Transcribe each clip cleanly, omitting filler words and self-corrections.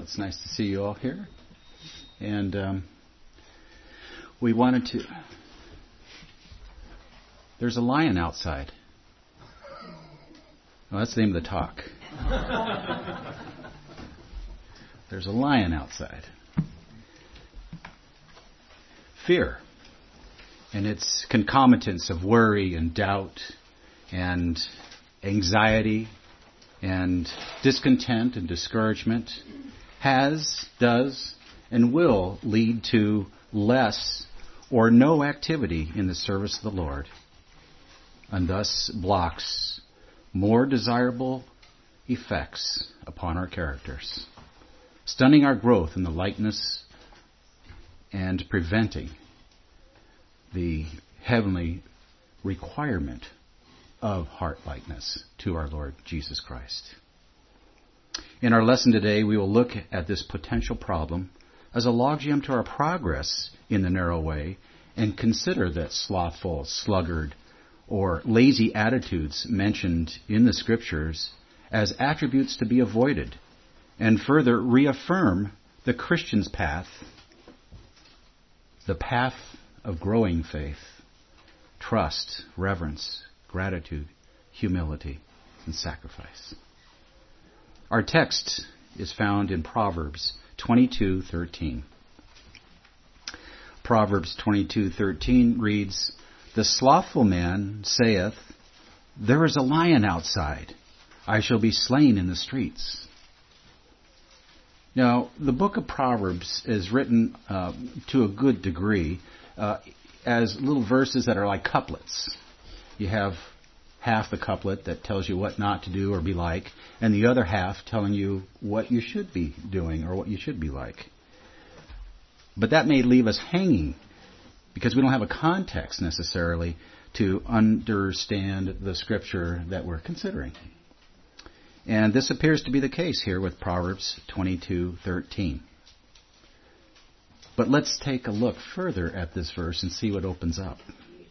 It's nice to see you all here. And we wanted to... There's a lion outside. Well, that's the name of the talk. There's a lion outside. Fear and its concomitants of worry and doubt and anxiety and discontent and discouragement does, and will lead to less or no activity in the service of the Lord, and thus blocks more desirable effects upon our characters, stunning our growth in the likeness and preventing the heavenly requirement of heart likeness to our Lord Jesus Christ. In our lesson today, we will look at this potential problem as a logjam to our progress in the narrow way and consider that slothful, sluggard, or lazy attitudes mentioned in the Scriptures as attributes to be avoided, and further reaffirm the Christian's path, the path of growing faith, trust, reverence, gratitude, humility, and sacrifice. Our text is found in Proverbs 22:13. Proverbs 22:13 reads, "The slothful man saith, There is a lion outside. I shall be slain in the streets." Now, the book of Proverbs is written to a good degree as little verses that are like couplets. You have half the couplet that tells you what not to do or be like, and the other half telling you what you should be doing or what you should be like. But that may leave us hanging because we don't have a context necessarily to understand the Scripture that we're considering. And this appears to be the case here with Proverbs 22:13. But let's take a look further at this verse and see what opens up.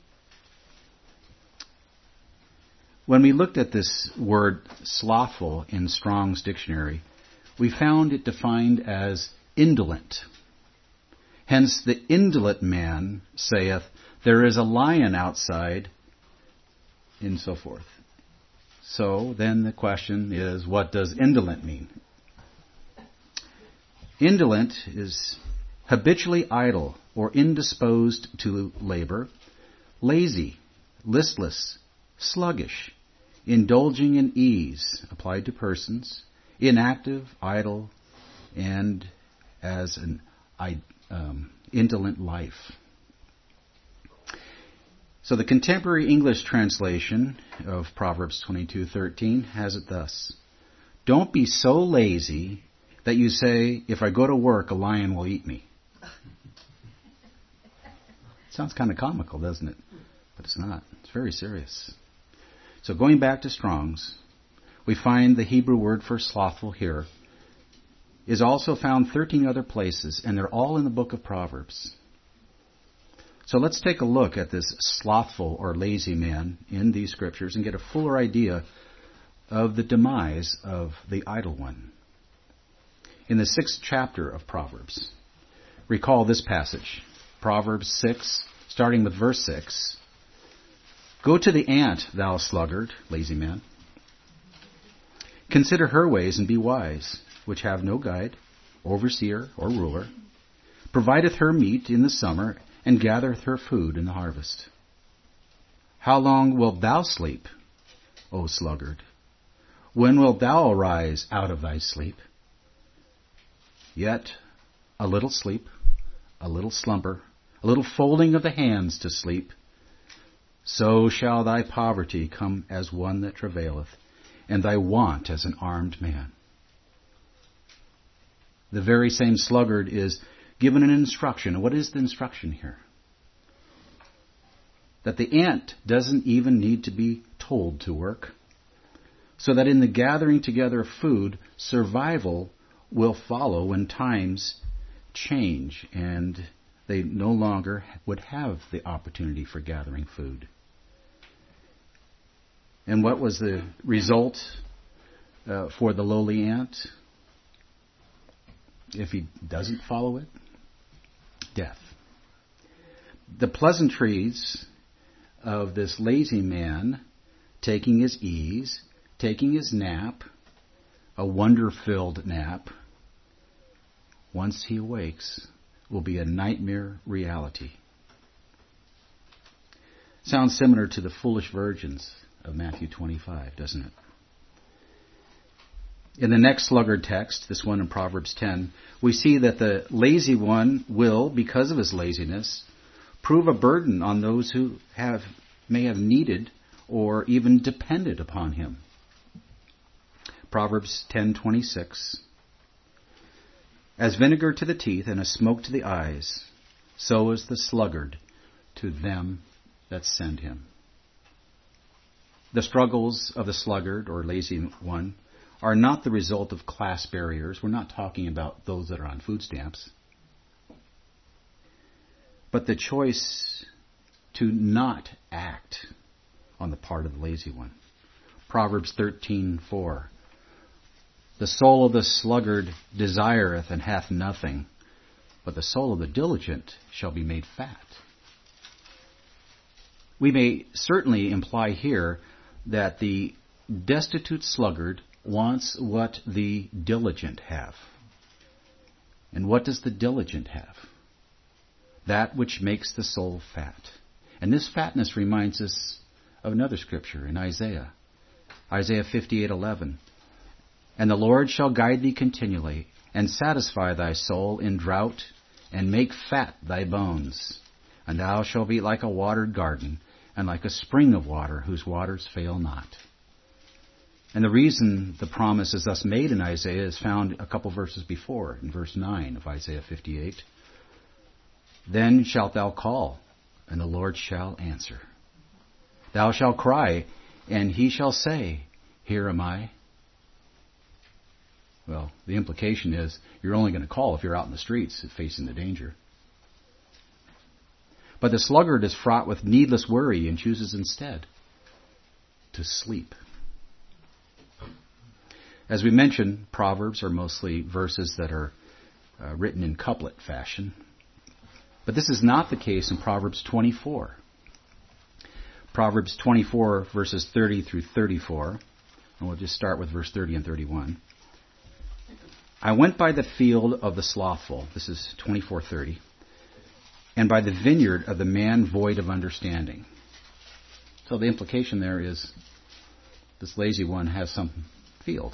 When we looked at this word slothful in Strong's dictionary, we found it defined as indolent. Hence, the indolent man saith, There is a lion outside, and so forth. So then the question is, what does indolent mean? Indolent is habitually idle or indisposed to labor, lazy, listless, sluggish, indulging in ease, applied to persons, inactive, idle, and as an indolent life. So the contemporary English translation of Proverbs 22:13 has it thus: "Don't be so lazy that you say, if I go to work, a lion will eat me." Sounds kind of comical, doesn't it? But it's not. It's very serious. So going back to Strong's, we find the Hebrew word for slothful here is also found 13 other places, and they're all in the book of Proverbs. So let's take a look at this slothful or lazy man in these Scriptures and get a fuller idea of the demise of the idle one. In the 6th chapter of Proverbs, recall this passage, Proverbs 6, starting with verse 6. "Go to the ant, thou sluggard, lazy man. Consider her ways and be wise, which have no guide, overseer, or ruler. Provideth her meat in the summer, and gathereth her food in the harvest. How long wilt thou sleep, O sluggard? When wilt thou arise out of thy sleep? Yet a little sleep, a little slumber, a little folding of the hands to sleep. So shall thy poverty come as one that travaileth, and thy want as an armed man." The very same sluggard is given an instruction. And what is the instruction here? That the ant doesn't even need to be told to work, so that in the gathering together of food, survival will follow when times change and they no longer would have the opportunity for gathering food. And what was the result for the lowly ant? If he doesn't follow it, death. The pleasantries of this lazy man taking his ease, taking his nap, a wonder-filled nap, once he awakes, will be a nightmare reality. Sounds similar to the foolish virgins of Matthew 25, doesn't it? In the next sluggard text, this one in Proverbs 10, we see that the lazy one will, because of his laziness, prove a burden on those who may have needed or even depended upon him. Proverbs 10:26. As vinegar to the teeth and as smoke to the eyes, so is the sluggard to them that send him. The struggles of the sluggard or lazy one are not the result of class barriers. We're not talking about those that are on food stamps. But the choice to not act on the part of the lazy one. Proverbs 13:4. The soul of the sluggard desireth and hath nothing, but the soul of the diligent shall be made fat. We may certainly imply here that the destitute sluggard wants what the diligent have. And what does the diligent have? That which makes the soul fat. And this fatness reminds us of another scripture in Isaiah. Isaiah 58:11. And the Lord shall guide thee continually, and satisfy thy soul in drought, and make fat thy bones. And thou shalt be like a watered garden, and like a spring of water, whose waters fail not. And the reason the promise is thus made in Isaiah is found a couple verses before, in verse 9 of Isaiah 58. Then shalt thou call, and the Lord shall answer. Thou shalt cry, and he shall say, Here am I. Well, the implication is you're only going to call if you're out in the streets facing the danger. But the sluggard is fraught with needless worry and chooses instead to sleep. As we mentioned, Proverbs are mostly verses that are written in couplet fashion. But this is not the case in Proverbs 24. Proverbs 24, verses 30 through 34. And we'll just start with verse 30 and 31. I went by the field of the slothful. This is 24:30. And by the vineyard of the man void of understanding. So the implication there is this lazy one has some field.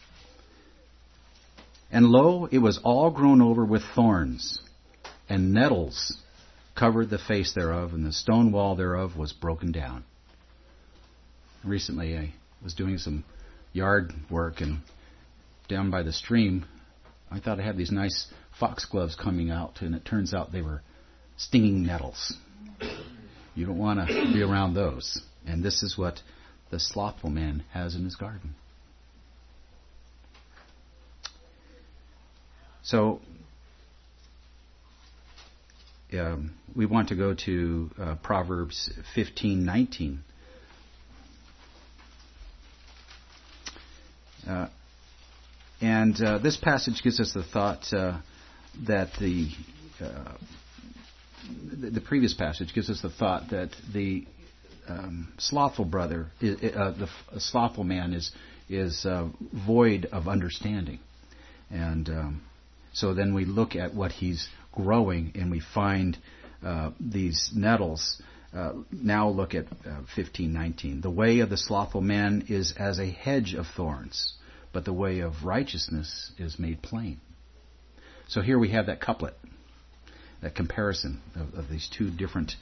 And lo, it was all grown over with thorns, and nettles covered the face thereof, and the stone wall thereof was broken down. Recently I was doing some yard work, and down by the stream, I thought I had these nice foxgloves coming out, and it turns out they were stinging nettles. You don't want to be around those. And this is what the slothful man has in his garden. So, we want to go to Proverbs 15:19. This passage gives us the thought that the previous passage gives us the thought that the slothful brother, the slothful man, is void of understanding, and so then we look at what he's growing, and we find these nettles. Now look at 15:19. The way of the slothful man is as a hedge of thorns, but the way of righteousness is made plain. So here we have that couplet, that comparison of these two different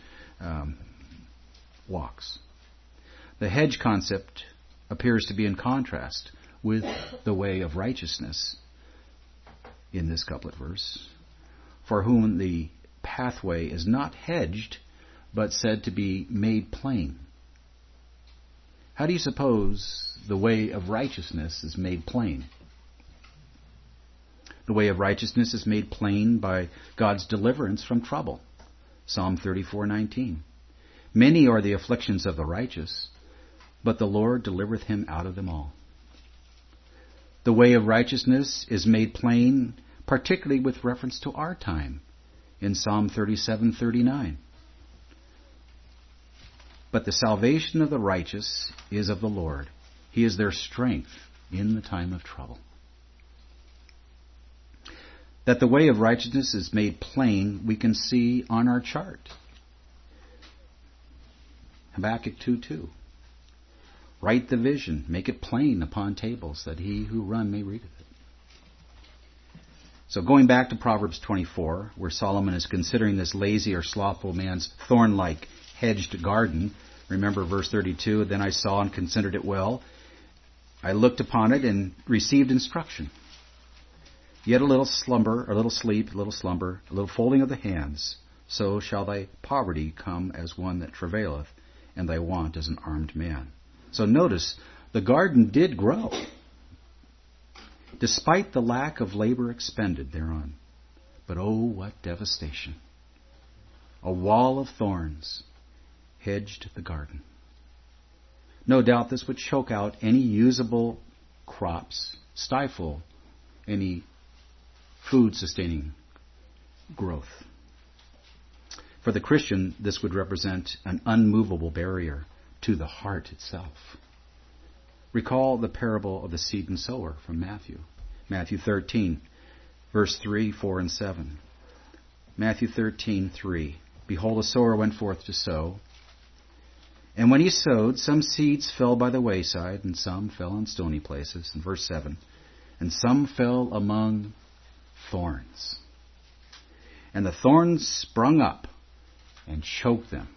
walks. The hedge concept appears to be in contrast with the way of righteousness in this couplet verse, for whom the pathway is not hedged, but said to be made plain. How do you suppose the way of righteousness is made plain? The way of righteousness is made plain by God's deliverance from trouble. Psalm 34:19. Many are the afflictions of the righteous, but the Lord delivereth him out of them all. The way of righteousness is made plain particularly with reference to our time in Psalm 37:39. But the salvation of the righteous is of the Lord. He is their strength in the time of trouble. That the way of righteousness is made plain, we can see on our chart. Habakkuk 2:2. Write the vision, make it plain upon tables, that he who run may read of it. So going back to Proverbs 24, where Solomon is considering this lazy or slothful man's thorn-like hedged garden. Remember verse 32, then I saw and considered it well. I looked upon it and received instruction. Yet a little slumber, a little sleep, a little slumber, a little folding of the hands. So shall thy poverty come as one that travaileth, and thy want as an armed man. So notice, the garden did grow, despite the lack of labor expended thereon. But oh, what devastation. A wall of thorns hedged the garden. No doubt this would choke out any usable crops, stifle any food-sustaining growth. For the Christian, this would represent an unmovable barrier to the heart itself. Recall the parable of the seed and sower from Matthew. Matthew 13, verse 3, 4, and 7. Matthew 13:3. Behold, a sower went forth to sow. And when he sowed, some seeds fell by the wayside, and some fell on stony places. And verse 7. And some fell among thorns. And the thorns sprung up and choked them.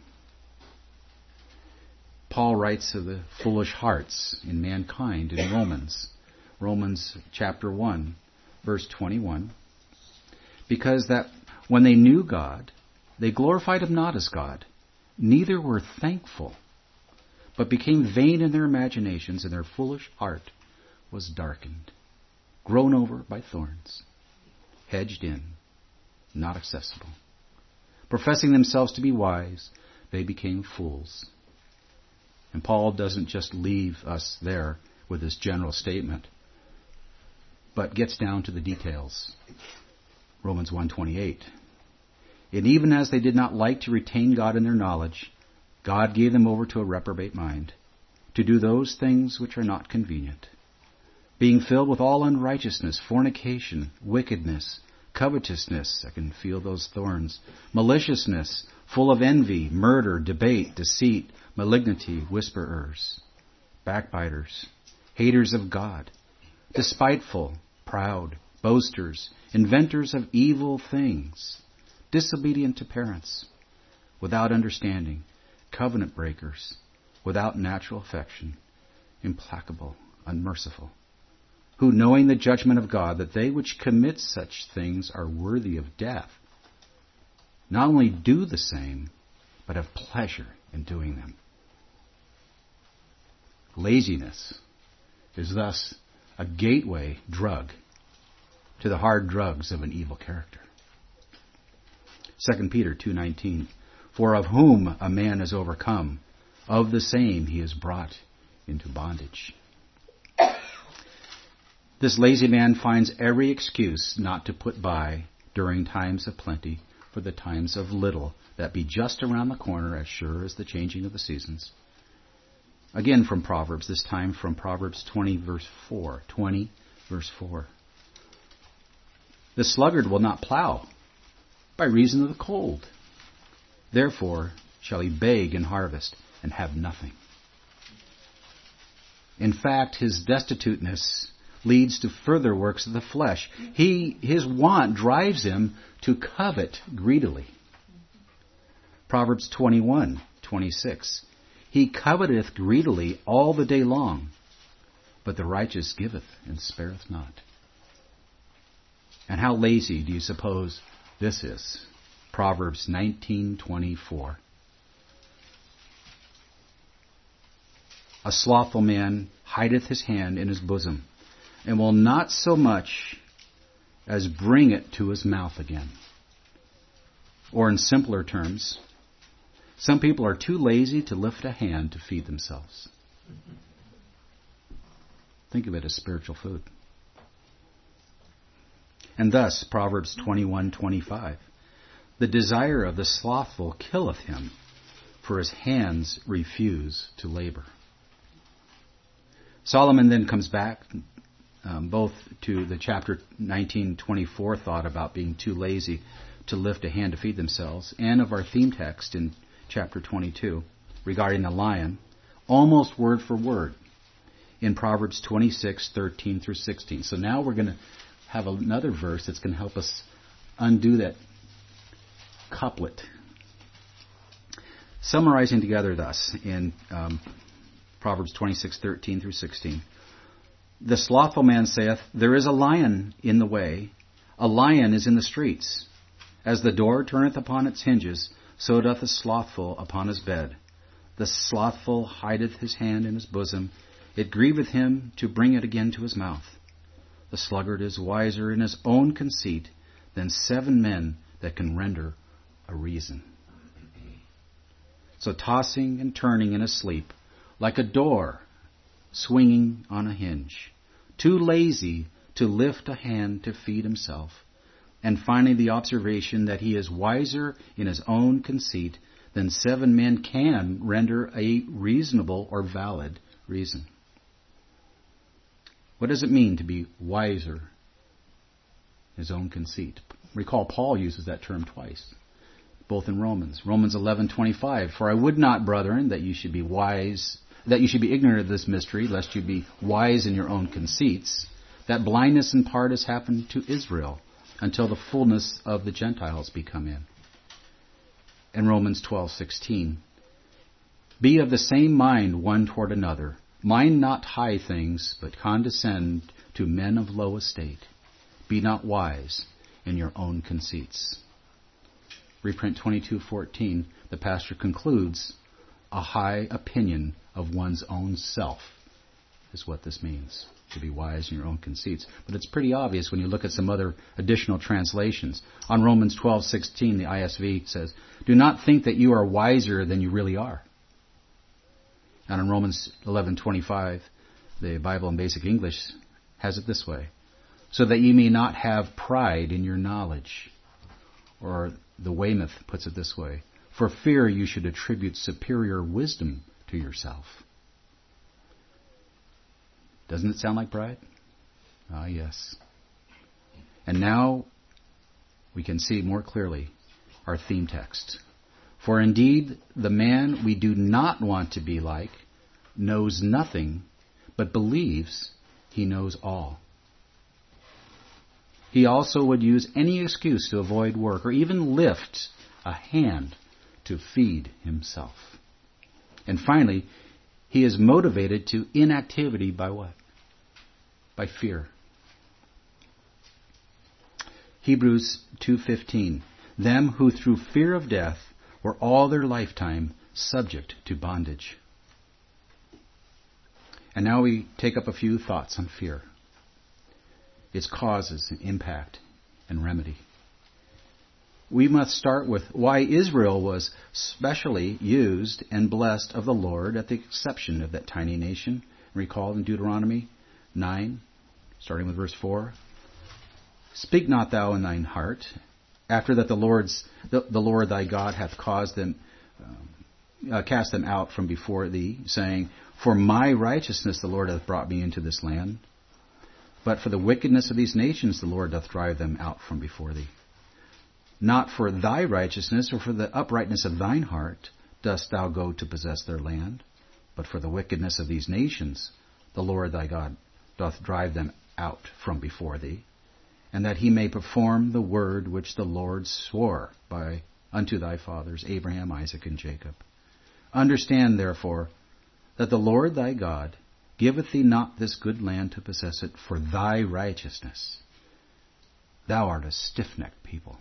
Paul writes of the foolish hearts in mankind in Romans chapter 1, verse 21. Because that when they knew God, they glorified him not as God, neither were thankful, but became vain in their imaginations, and their foolish heart was darkened, grown over by thorns, hedged in, not accessible. Professing themselves to be wise, they became fools. And Paul doesn't just leave us there with this general statement, but gets down to the details. Romans 1:28. And even as they did not like to retain God in their knowledge, God gave them over to a reprobate mind, to do those things which are not convenient, being filled with all unrighteousness, fornication, wickedness, covetousness, I can feel those thorns, maliciousness, full of envy, murder, debate, deceit, malignity, whisperers, backbiters, haters of God, despiteful, proud, boasters, inventors of evil things, disobedient to parents, without understanding, covenant breakers, without natural affection, implacable, unmerciful, who, knowing the judgment of God, that they which commit such things are worthy of death, not only do the same, but have pleasure in doing them. Laziness is thus a gateway drug to the hard drugs of an evil character. 2 Peter 2:19. For of whom a man is overcome, of the same he is brought into bondage. This lazy man finds every excuse not to put by during times of plenty for the times of little that be just around the corner, as sure as the changing of the seasons. Again from Proverbs, this time from Proverbs 20 verse 4. 20 verse 4. The sluggard will not plow by reason of the cold. Therefore shall he beg in harvest and have nothing. In fact, his destituteness leads to further works of the flesh. His want drives him to covet greedily. Proverbs 21:26. He coveteth greedily all the day long, but the righteous giveth and spareth not. And how lazy do you suppose this is? Proverbs 19:24. A slothful man hideth his hand in his bosom, and will not so much as bring it to his mouth again. Or in simpler terms, some people are too lazy to lift a hand to feed themselves. Think of it as spiritual food. And thus, Proverbs 21:25, the desire of the slothful killeth him, for his hands refuse to labor. Solomon then comes back both to the chapter 19:24 thought about being too lazy to lift a hand to feed themselves, and of our theme text in chapter 22 regarding the lion, almost word for word, in Proverbs 26:13 through 16. So now we're going to have another verse that's going to help us undo that couplet. Summarizing together thus in Proverbs 26:13 through 16. The slothful man saith, there is a lion in the way, a lion is in the streets. As the door turneth upon its hinges, so doth the slothful upon his bed. The slothful hideth his hand in his bosom, it grieveth him to bring it again to his mouth. The sluggard is wiser in his own conceit than 7 men that can render a reason. So tossing and turning in his sleep, like a door swinging on a hinge, too lazy to lift a hand to feed himself, and finally the observation that he is wiser in his own conceit than 7 men can render a reasonable or valid reason. What does it mean to be wiser in his own conceit? Recall Paul uses that term twice, both in Romans. Romans 11:25, for I would not, brethren, that you should be wise, that you should be ignorant of this mystery, lest you be wise in your own conceits, that blindness in part has happened to Israel, until the fullness of the Gentiles be come in. In Romans 12:16, be of the same mind one toward another. Mind not high things, but condescend to men of low estate. Be not wise in your own conceits. Reprint 22:14, the pastor concludes, a high opinion of one's own self is what this means, to be wise in your own conceits. But it's pretty obvious when you look at some other additional translations. On Romans 12:16, the ISV says, do not think that you are wiser than you really are. And in Romans 11:25, the Bible in Basic English has it this way, so that ye may not have pride in your knowledge. Or the Weymouth puts it this way, for fear you should attribute superior wisdom to yourself. Doesn't it sound like pride? Ah, yes. And now we can see more clearly our theme text. For indeed, the man we do not want to be like knows nothing, but believes he knows all. He also would use any excuse to avoid work or even lift a hand to feed himself. And finally, he is motivated to inactivity by what? By fear. Hebrews 2:15, them who through fear of death were all their lifetime subject to bondage. And now we take up a few thoughts on fear, its causes and impact and remedy. We must start with why Israel was specially used and blessed of the Lord at the exception of that tiny nation. Recall in Deuteronomy 9, starting with verse 4. Speak not thou in thine heart, after that the Lord thy God hath caused them, cast them out from before thee, saying, for my righteousness the Lord hath brought me into this land. But for the wickedness of these nations the Lord doth drive them out from before thee. Not for thy righteousness or for the uprightness of thine heart dost thou go to possess their land, but for the wickedness of these nations the Lord thy God doth drive them out from before thee, and that he may perform the word which the Lord swore by unto thy fathers, Abraham, Isaac, and Jacob. Understand, therefore, that the Lord thy God giveth thee not this good land to possess it for thy righteousness. Thou art a stiff-necked people.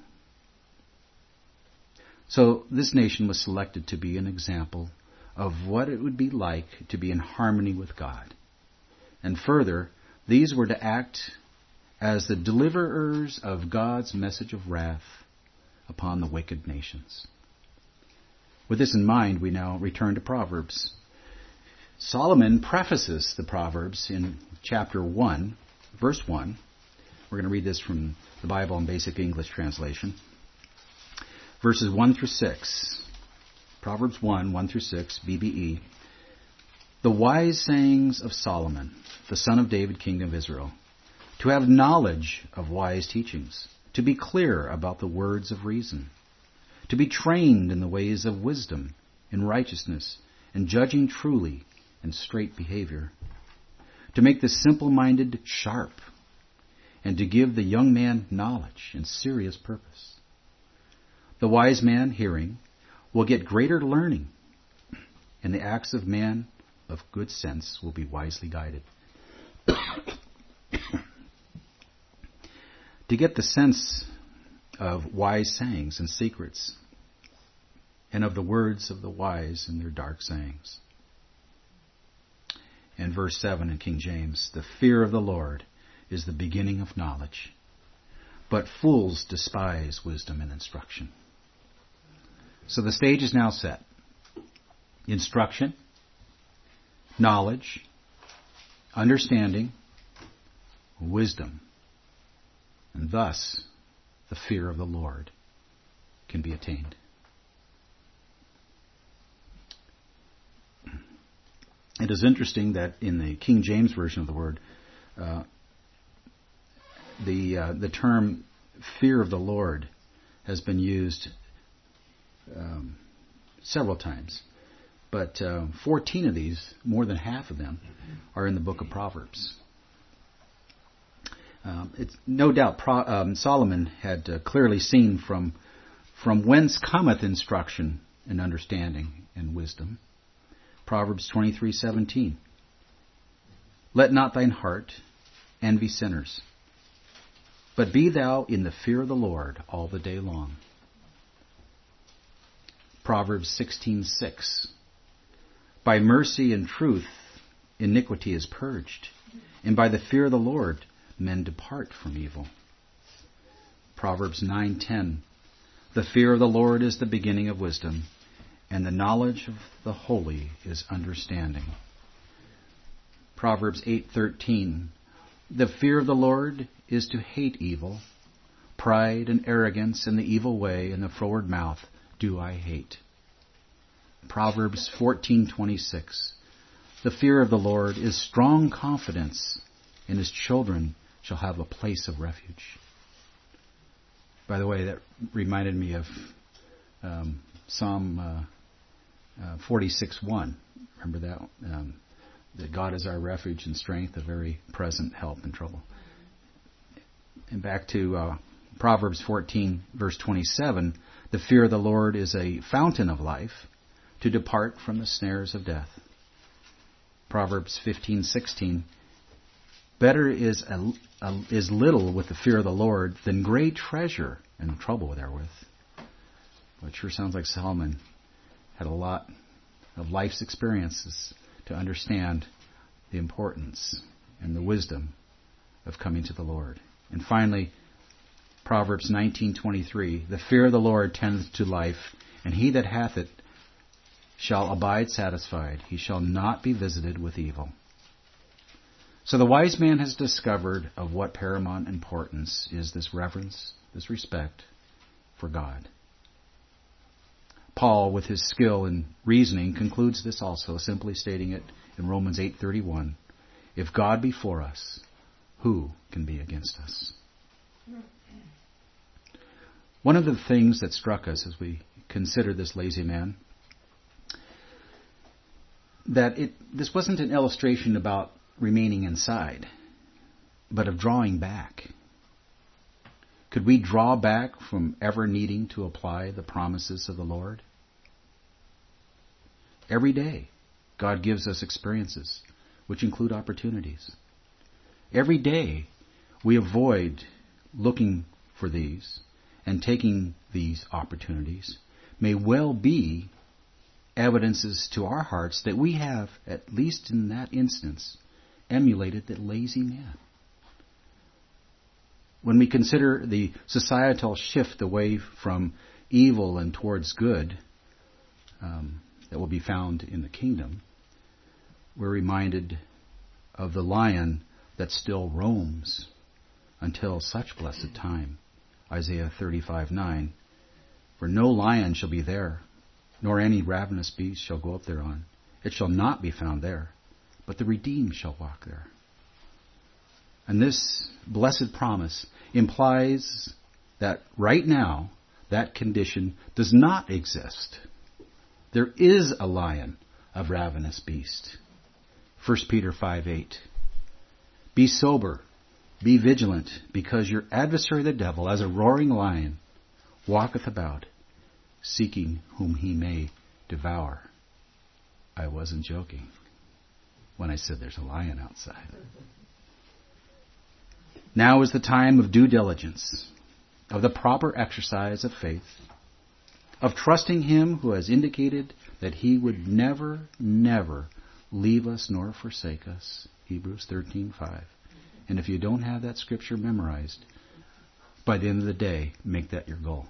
So this nation was selected to be an example of what it would be like to be in harmony with God. And further, these were to act as the deliverers of God's message of wrath upon the wicked nations. With this in mind, we now return to Proverbs. Solomon prefaces the Proverbs in chapter 1, verse 1, We're going to read this from the Bible in Basic English Translation. Verses 1 through 6. Proverbs 1 through 6, BBE. The wise sayings of Solomon, the son of David, king of Israel. To have knowledge of wise teachings. To be clear about the words of reason. To be trained in the ways of wisdom, in righteousness, and judging truly, and straight behavior. To make the simple-minded sharp, and to give the young man knowledge and serious purpose. The wise man, hearing, will get greater learning, and the acts of man of good sense will be wisely guided. To get the sense of wise sayings and secrets, and of the words of the wise and their dark sayings. And verse 7 in King James, the fear of the Lord is the beginning of knowledge, but fools despise wisdom and instruction. So the stage is now set. Instruction, knowledge, understanding, wisdom, and thus the fear of the Lord can be attained. It is interesting that in the King James Version of the word, the term fear of the Lord has been used several times. But 14 of these, more than half of them, are in the book of Proverbs. It's no doubt Solomon had clearly seen from whence cometh instruction and understanding and wisdom. Proverbs 23:17. Let not thine heart envy sinners, but be thou in the fear of the Lord all the day long. Proverbs 16:6. By mercy and truth iniquity is purged, and by the fear of the Lord men depart from evil. Proverbs 9:10. The fear of the Lord is the beginning of wisdom, and the knowledge of the holy is understanding. Proverbs 8:13. The fear of the Lord is to hate evil. Pride and arrogance and the evil way and the froward mouth do I hate. Proverbs 14:26. The fear of the Lord is strong confidence, and his children shall have a place of refuge. By the way, that reminded me of Psalm 46:1. Remember that? That God is our refuge and strength, a very present help in trouble. And back to Proverbs 14, verse 27. The fear of the Lord is a fountain of life, to depart from the snares of death. Proverbs 15:16. Better is little with the fear of the Lord than great treasure and trouble therewith. Well, it sure sounds like Solomon had a lot of life's experiences to understand the importance and the wisdom of coming to the Lord. And finally, Proverbs 19:23. The fear of the Lord tendeth to life, and he that hath it shall abide satisfied. He shall not be visited with evil. So the wise man has discovered of what paramount importance is this reverence, this respect for God. Paul, with his skill in reasoning, concludes this also, simply stating it in Romans 8:31. If God be for us, who can be against us? One of the things that struck us as we considered this lazy man, that this wasn't an illustration about remaining inside, but of drawing back. Could we draw back from ever needing to apply the promises of the Lord? Every day, God gives us experiences, which include opportunities. Every day, we avoid looking for these and taking these opportunities may well be evidences to our hearts that we have, at least in that instance, emulated that lazy man. When we consider the societal shift away from evil and towards good that will be found in the kingdom, we're reminded of the lion that still roams until such blessed time. Isaiah 35:9. For no lion shall be there, nor any ravenous beast shall go up thereon. It shall not be found there, but the redeemed shall walk there. And this blessed promise implies that right now, that condition does not exist. There is a lion of ravenous beast. 1 Peter 5:8. Be sober, be vigilant, because your adversary the devil, as a roaring lion, walketh about, seeking whom he may devour. I wasn't joking when I said there's a lion outside. Now is the time of due diligence, of the proper exercise of faith, of trusting him who has indicated that he would never, never leave us nor forsake us. Hebrews 13:5. And if you don't have that scripture memorized, by the end of the day, make that your goal.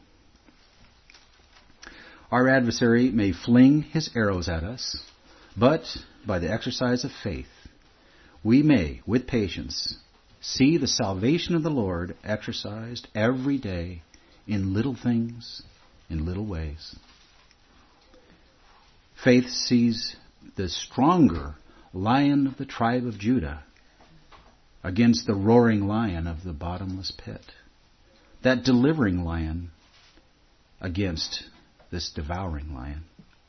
Our adversary may fling his arrows at us, but by the exercise of faith, we may, with patience, see the salvation of the Lord exercised every day in little things, in little ways. Faith sees the stronger lion of the tribe of Judah against the roaring lion of the bottomless pit. That delivering lion against this devouring lion.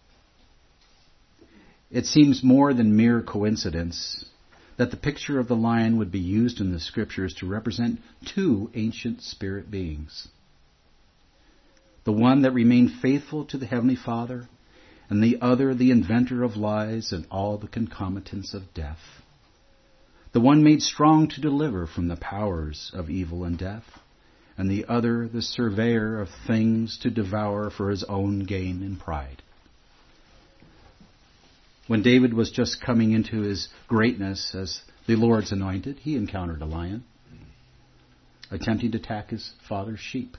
It seems more than mere coincidence that the picture of the lion would be used in the scriptures to represent two ancient spirit beings. The one that remained faithful to the Heavenly Father, and the other the inventor of lies and all the concomitants of death. The one made strong to deliver from the powers of evil and death, and the other the surveyor of things to devour for his own gain and pride. When David was just coming into his greatness as the Lord's anointed, he encountered a lion attempting to attack his father's sheep.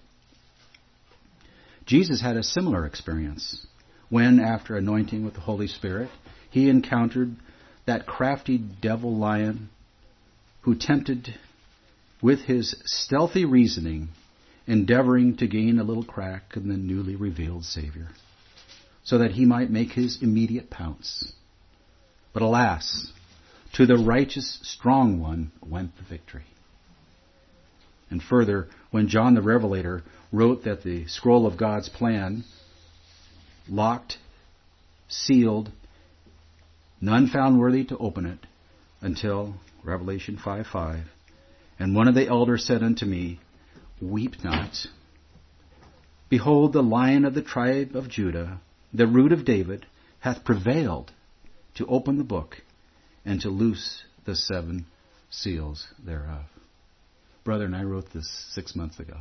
Jesus had a similar experience when, after anointing with the Holy Spirit, he encountered that crafty devil lion who tempted with his stealthy reasoning, endeavoring to gain a little crack in the newly revealed Savior, so that he might make his immediate pounce. But alas, to the righteous strong one went the victory. And further, when John the Revelator wrote that the scroll of God's plan, locked, sealed, none found worthy to open it until Revelation 5:5. And one of the elders said unto me, Weep not. Behold, the Lion of the tribe of Judah, the Root of David, hath prevailed to open the book and to loose the 7 seals thereof. Brother, and I wrote this 6 months ago.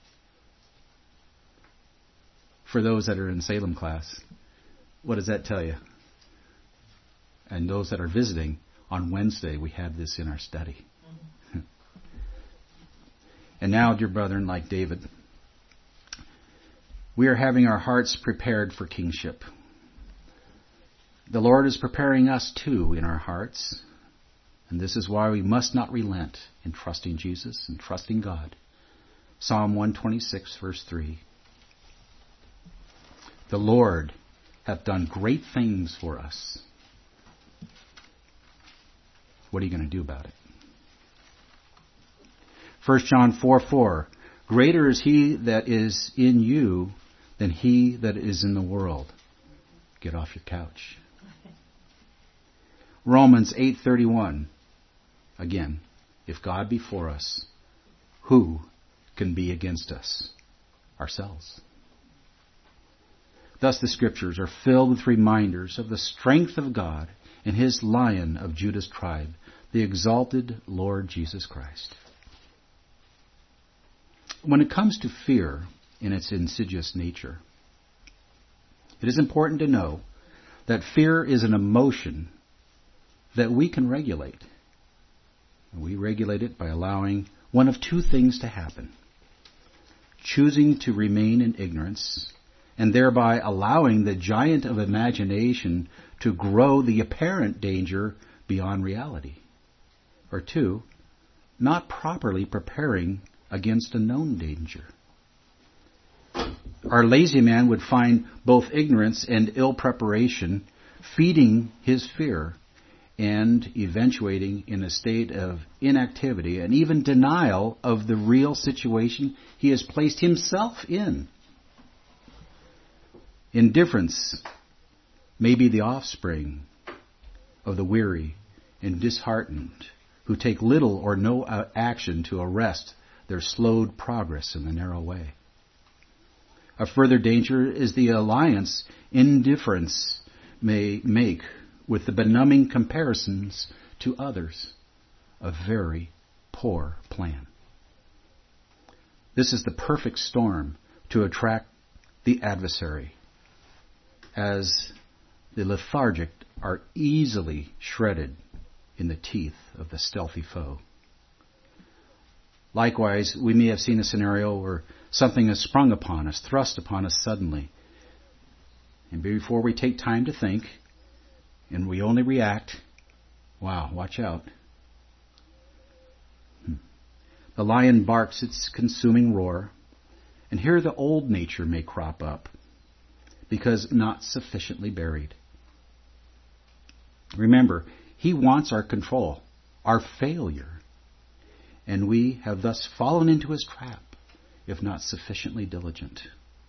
For those that are in Salem class, what does that tell you? And those that are visiting, on Wednesday we have this in our study. And now, dear brethren, like David, we are having our hearts prepared for kingship. The Lord is preparing us too in our hearts. And this is why we must not relent in trusting Jesus and trusting God. Psalm 126, verse 3. The Lord hath done great things for us. What are you going to do about it? 1 John 4:4. Greater is he that is in you than he that is in the world. Get off your couch. Romans 8:31. Again, if God be for us, who can be against us? Ourselves. Thus the Scriptures are filled with reminders of the strength of God and his Lion of Judah's tribe, the exalted Lord Jesus Christ. When it comes to fear in its insidious nature, it is important to know that fear is an emotion that we can regulate. We regulate it by allowing one of two things to happen: choosing to remain in ignorance, and thereby allowing the giant of imagination to grow the apparent danger beyond reality. Or 2, not properly preparing against a known danger. Our lazy man would find both ignorance and ill preparation feeding his fear and eventuating in a state of inactivity and even denial of the real situation he has placed himself in. Indifference may be the offspring of the weary and disheartened who take little or no action to arrest their slowed progress in the narrow way. A further danger is the alliance indifference may make with the benumbing comparisons to others. A very poor plan. This is the perfect storm to attract the adversary, as the lethargic are easily shredded in the teeth of the stealthy foe. Likewise, we may have seen a scenario where something is sprung upon us, thrust upon us suddenly. And before we take time to think, and we only react, wow, watch out. The lion barks its consuming roar, and here the old nature may crop up, because not sufficiently buried. Remember, he wants our control, our failure, and we have thus fallen into his trap, if not sufficiently diligent.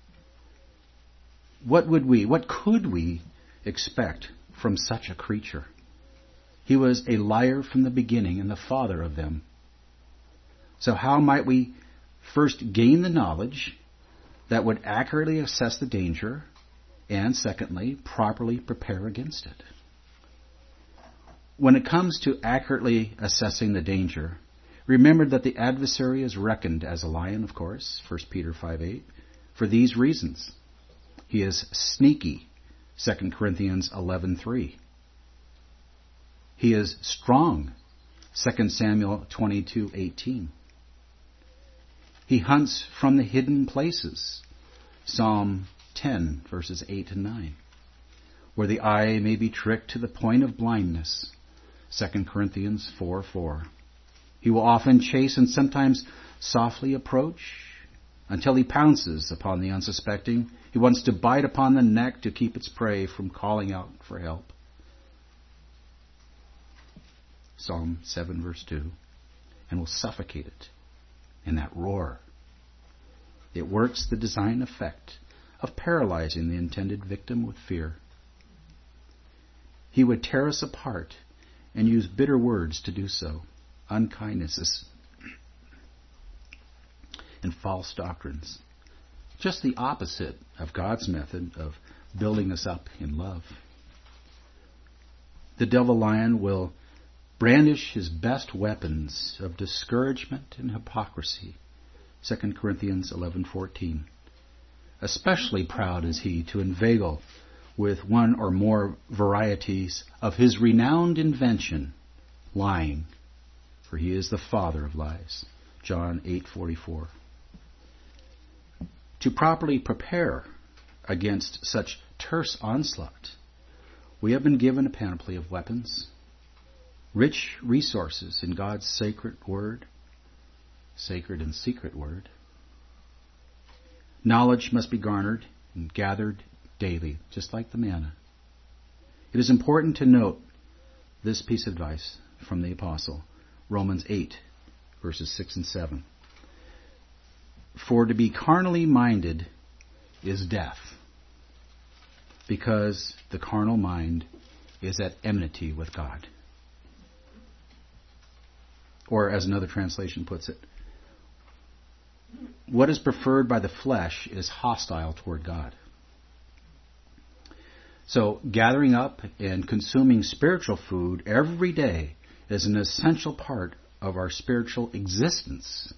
What could we expect from such a creature? He was a liar from the beginning and the father of them. So how might we first gain the knowledge that would accurately assess the danger, and secondly, properly prepare against it? When it comes to accurately assessing the danger, remember that the adversary is reckoned as a lion, of course, 1 Peter 5:8, for these reasons. He is sneaky, 2 Corinthians 11:3. He is strong, 2 Samuel 22:18. He hunts from the hidden places, Psalm 10, verses 8 and 9, where the eye may be tricked to the point of blindness, 2 Corinthians 4:4. He will often chase and sometimes softly approach until he pounces upon the unsuspecting. He wants to bite upon the neck to keep its prey from calling out for help. Psalm 7, verse 2. And will suffocate it in that roar. It works the design effect of paralyzing the intended victim with fear. He would tear us apart and use bitter words to do so, unkindnesses and false doctrines. Just the opposite of God's method of building us up in love. The devil lion will brandish his best weapons of discouragement and hypocrisy, 2 Corinthians 11:14. Especially proud is he to inveigle with one or more varieties of his renowned invention, lying, for he is the father of lies, John 8:44. To properly prepare against such terse onslaught, we have been given a panoply of weapons, rich resources in God's sacred word, sacred and secret word. Knowledge must be garnered and gathered daily, just like the manna. It is important to note this piece of advice from the apostle, Romans 8, verses 6 and 7. For to be carnally minded is death, because the carnal mind is at enmity with God. Or as another translation puts it, what is preferred by the flesh is hostile toward God. So gathering up and consuming spiritual food every day is an essential part of our spiritual existence.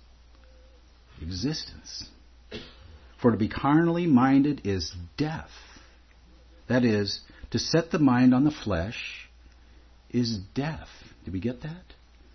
For to be carnally minded is death. That is, to set the mind on the flesh is death. Did we get that?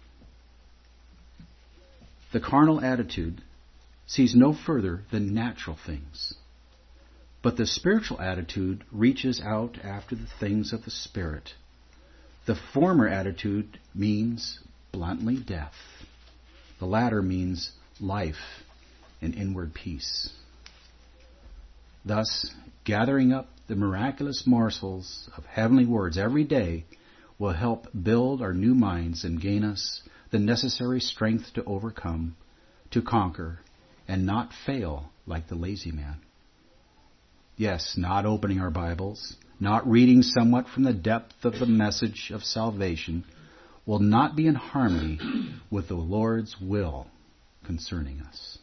The carnal attitude sees no further than natural things. But the spiritual attitude reaches out after the things of the Spirit. The former attitude means bluntly death. The latter means life and inward peace. Thus, gathering up the miraculous morsels of heavenly words every day will help build our new minds and gain us the necessary strength to overcome, to conquer, and not fail like the lazy man. Yes, not opening our Bibles, not reading somewhat from the depth of the message of salvation will not be in harmony with the Lord's will concerning us.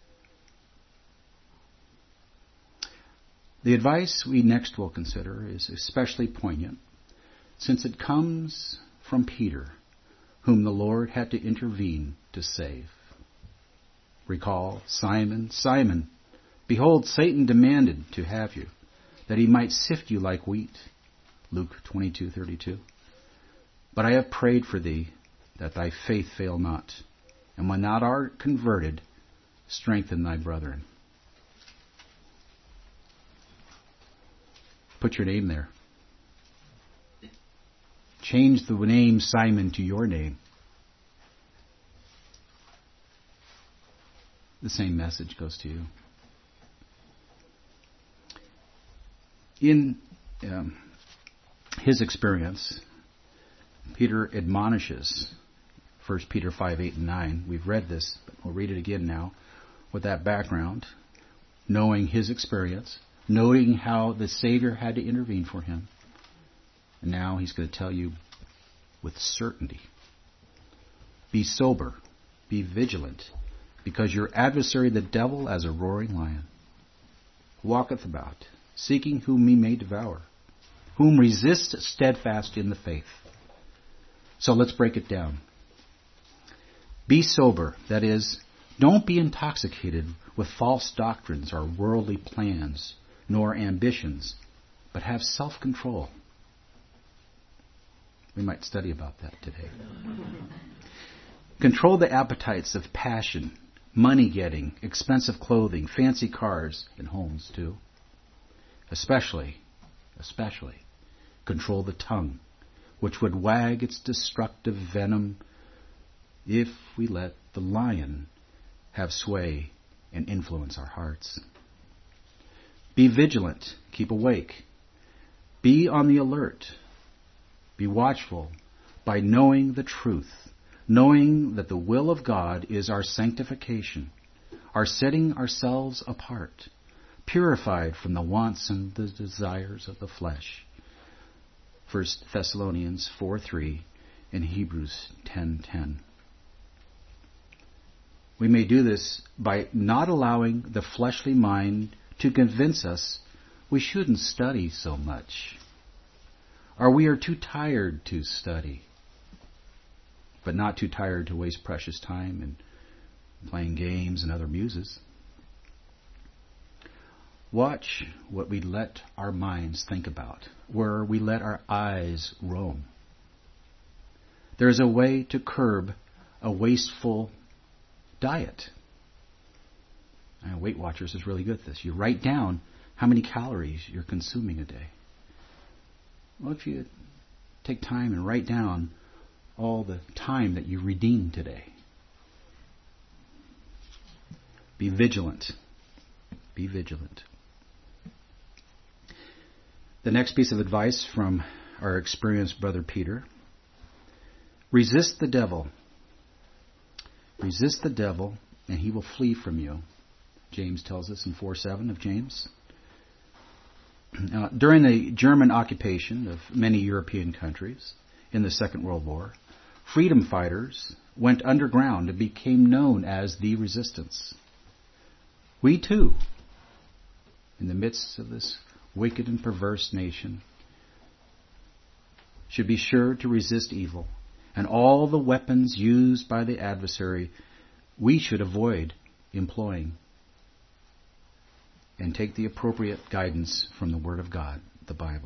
The advice we next will consider is especially poignant, since it comes from Peter, whom the Lord had to intervene to save. Recall, Simon, Simon, behold, Satan demanded to have you, that he might sift you like wheat. Luke 22:32. But I have prayed for thee, that thy faith fail not. And when thou art converted, strengthen thy brethren. Put your name there. Change the name Simon to your name. The same message goes to you. In his experience, Peter admonishes 1 Peter 5:8 and 9. We've read this, but we'll read it again now with that background, knowing his experience, noting how the Savior had to intervene for him. And now he's going to tell you with certainty, be sober, be vigilant, because your adversary the devil, as a roaring lion, walketh about, seeking whom he may devour, whom resist steadfast in the faith. So let's break it down. Be sober, that is, don't be intoxicated with false doctrines or worldly plans, nor ambitions, but have self-control. We might study about that today. Control the appetites of passion, money-getting, expensive clothing, fancy cars, and homes too. Especially, control the tongue, which would wag its destructive venom if we let the lion have sway and influence our hearts. Be vigilant, keep awake. Be on the alert. Be watchful by knowing the truth, knowing that the will of God is our sanctification, our setting ourselves apart, purified from the wants and the desires of the flesh. 1 Thessalonians 4:3 and Hebrews 10:10. We may do this by not allowing the fleshly mind to convince us we shouldn't study so much, or we are too tired to study, but not too tired to waste precious time in playing games and other muses. Watch what we let our minds think about, where we let our eyes roam. There is a way to curb a wasteful diet. Weight Watchers is really good at this. You write down how many calories you're consuming a day. Well, if you take time and write down all the time that you redeem today. Be vigilant. Be vigilant. The next piece of advice from our experienced brother Peter. Resist the devil. Resist the devil, and he will flee from you. James tells us in 4:7 of James. During the German occupation of many European countries in the Second World War, freedom fighters went underground and became known as the Resistance. We too, in the midst of this wicked and perverse nation, should be sure to resist evil, and all the weapons used by the adversary we should avoid employing, and take the appropriate guidance from the Word of God, the Bible.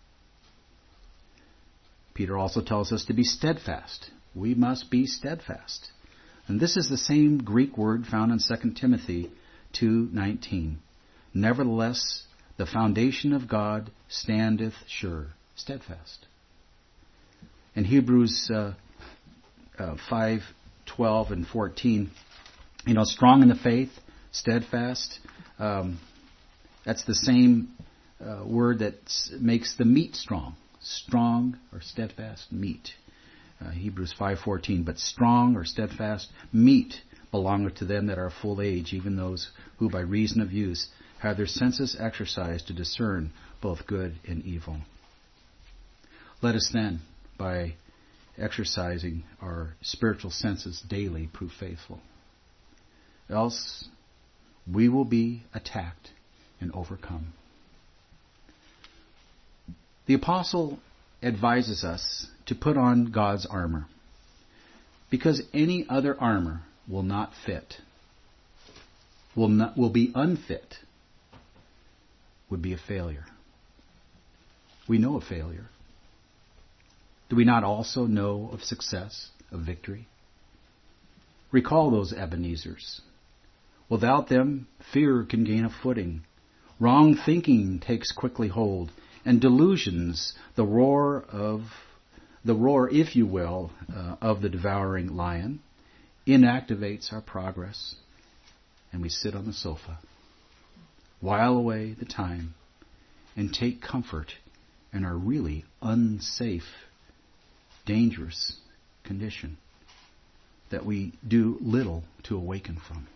Peter also tells us to be steadfast. We must be steadfast. And this is the same Greek word found in 2 Timothy 2:19. Nevertheless, the foundation of God standeth sure, steadfast. In Hebrews 5 12 and 14, strong in the faith, steadfast. That's the same word that makes the meat strong. Strong or steadfast meat. Hebrews 5:14. But strong or steadfast meat belongeth to them that are full age, even those who by reason of use have their senses exercised to discern both good and evil. Let us then, by exercising our spiritual senses daily, prove faithful. Else we will be attacked and overcome. The apostle advises us to put on God's armor, because any other armor will not fit, will be unfit, would be a failure. We know of failure. Do we not also know of success, of victory? Recall those Ebenezers. Without them, fear can gain a footing. Wrong thinking takes quickly hold, and delusions, the roar, if you will, of the devouring lion, inactivates our progress, and we sit on the sofa, while away the time, and take comfort in our really unsafe, dangerous condition that we do little to awaken from.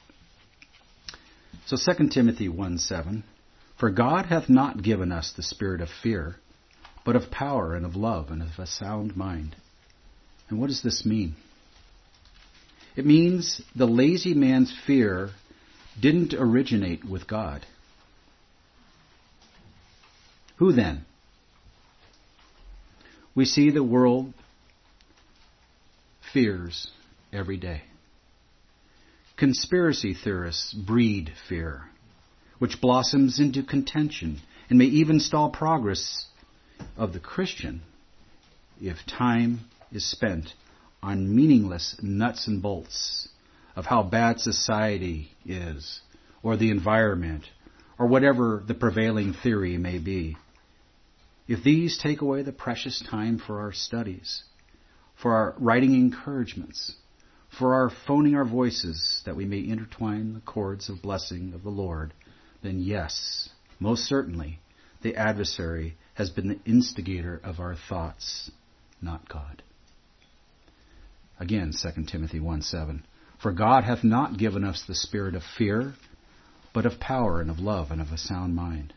So 2 Timothy 1:7, for God hath not given us the spirit of fear, but of power and of love and of a sound mind. And what does this mean? It means the lazy man's fear didn't originate with God. Who then? We see the world fears every day. Conspiracy theorists breed fear, which blossoms into contention and may even stall progress of the Christian if time is spent on meaningless nuts and bolts of how bad society is, or the environment, or whatever the prevailing theory may be. If these take away the precious time for our studies, for our writing encouragements, for our phoning our voices that we may intertwine the cords of blessing of the Lord, then yes, most certainly, the adversary has been the instigator of our thoughts, not God. Again, 2 Timothy 1:7. For God hath not given us the spirit of fear, but of power and of love and of a sound mind.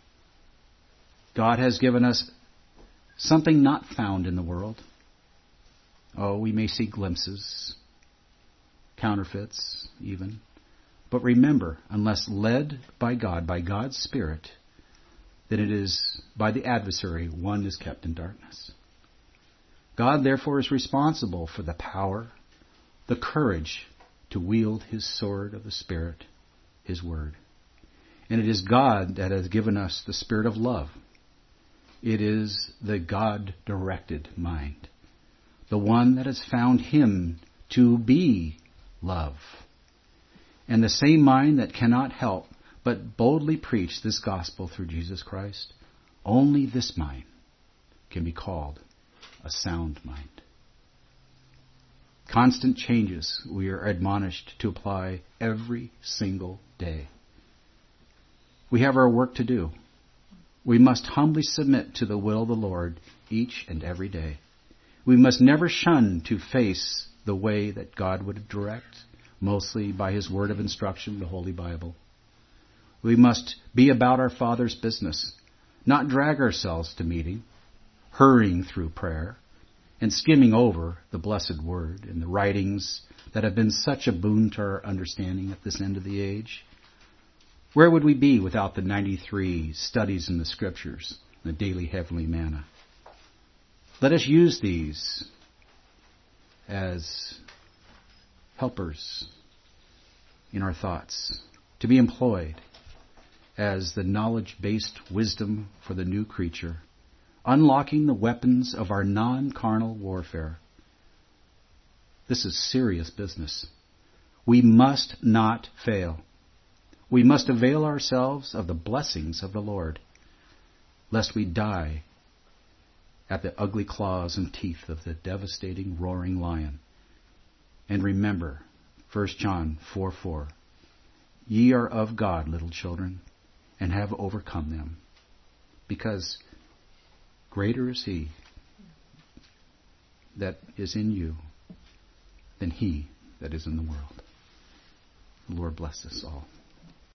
God has given us something not found in the world. Oh, we may see glimpses, counterfeits even. But remember, unless led by God, by God's Spirit, then it is by the adversary one is kept in darkness. God, therefore, is responsible for the power, the courage to wield His sword of the Spirit, His Word. And it is God that has given us the spirit of love. It is the God-directed mind, the one that has found Him to be love. And the same mind that cannot help but boldly preach this gospel through Jesus Christ, only this mind can be called a sound mind. Constant changes we are admonished to apply every single day. We have our work to do. We must humbly submit to the will of the Lord each and every day. We must never shun to face the way that God would direct, mostly by His word of instruction, the Holy Bible. We must be about our Father's business, not drag ourselves to meeting, hurrying through prayer, and skimming over the blessed word and the writings that have been such a boon to our understanding at this end of the age. Where would we be without the 93 studies in the Scriptures, the daily heavenly manna? Let us use these as helpers in our thoughts, to be employed as the knowledge-based wisdom for the new creature, unlocking the weapons of our non-carnal warfare. This is serious business. We must not fail. We must avail ourselves of the blessings of the Lord, lest we die at the ugly claws and teeth of the devastating roaring lion. And remember, 1 John 4:4, ye are of God, little children, and have overcome them, because greater is he that is in you than he that is in the world. The Lord bless us all.